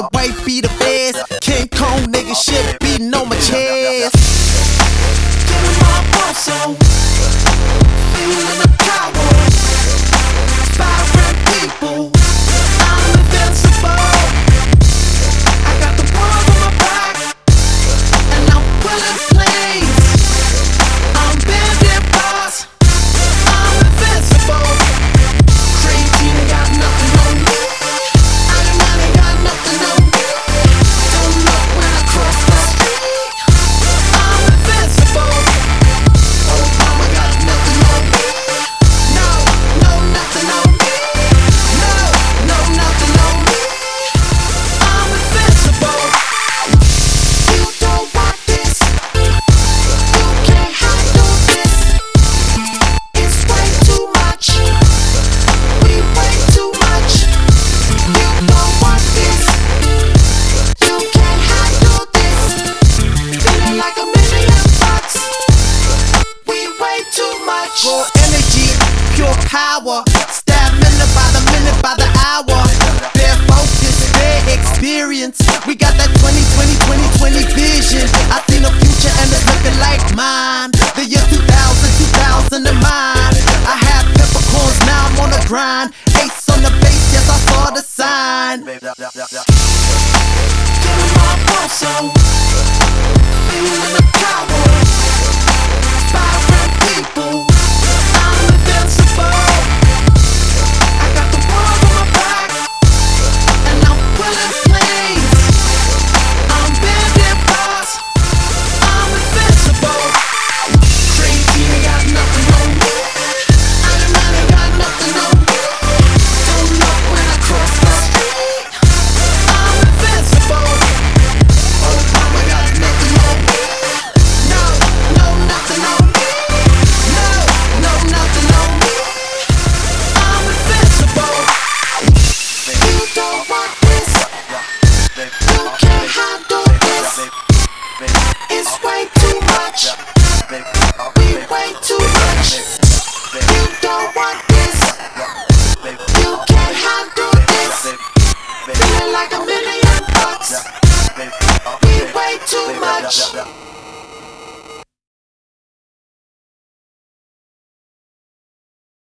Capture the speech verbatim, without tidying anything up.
the white be the best. King Kong nigga shit beating on my chest. Getting my pulse on, feeling the power. Vibrant people, I'm invincible. I got the world on my back, and I'm pulling planes. I'm bending bars, I'm invincible. Crazy, they got nothing on me. I ain't mad, they got nothing on me. Don't look when I cross the street. I'm invincible. Obama got nothing on me. No, no, nothing on me. No, no, nothing on me. I'm invincible. You don't want this. You can't handle this. It's way too much. We way too much. You don't want this. You can't handle this. Feeling like a million bucks. We way too much. Raw energy, pure power. Stamina by the minute, by the hour. Bare focus, bare experience. We got that twenty, twenty, twenty, twenty